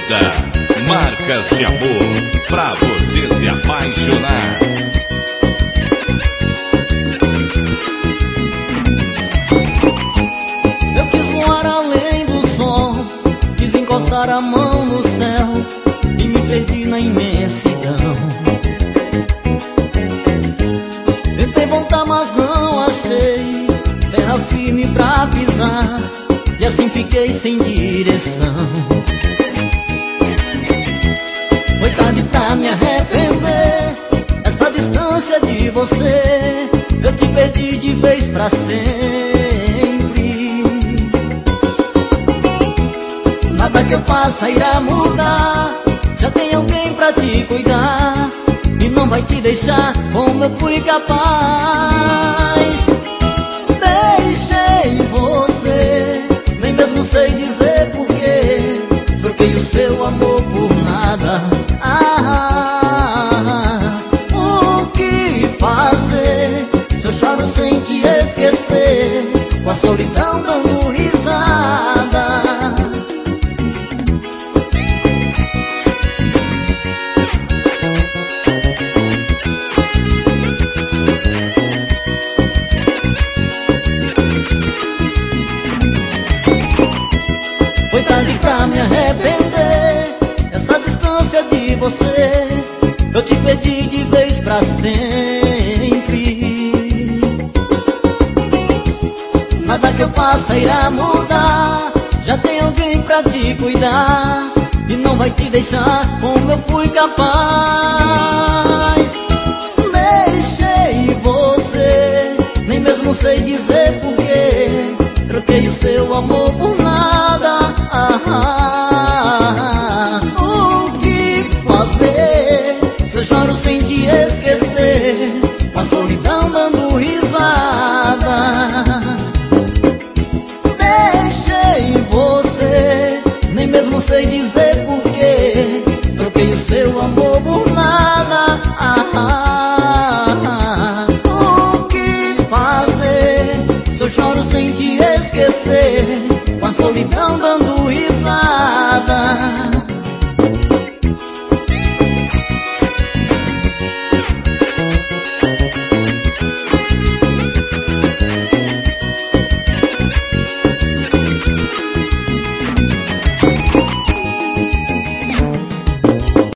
Vida, marcas de amor, pra você se apaixonar. Eu quis voar além do sol, quis encostar a mão no céu e me perdi na imensidão. Tentei voltar, mas não achei terra firme pra pisar, e assim fiquei sem direção. Foi tarde pra me arrepender, essa distância de você, eu te perdi de vez pra sempre. Nada que eu faça irá mudar, já tem alguém pra te cuidar e não vai te deixar como eu fui capaz. Deixei você, nem mesmo sei dizer porquê, troquei o seu amor por nada. O que fazer se eu choro sem te esquecer, com a solidão dando risada? Foi tarde pra me arrepender, essa distância de você, eu te perdi de vez pra sempre. Nada que eu faça irá mudar, já tem alguém pra te cuidar e não vai te deixar como eu fui capaz. Deixei você, nem mesmo sei dizer porquê, troquei o seu amor por nada. O que fazer se eu choro sem te esquecer, com a solidão dando risada? Deixei você, nem mesmo sei dizer porquê, troquei o seu amor por nada. O que fazer se eu choro sem te esquecer, com a solidão dando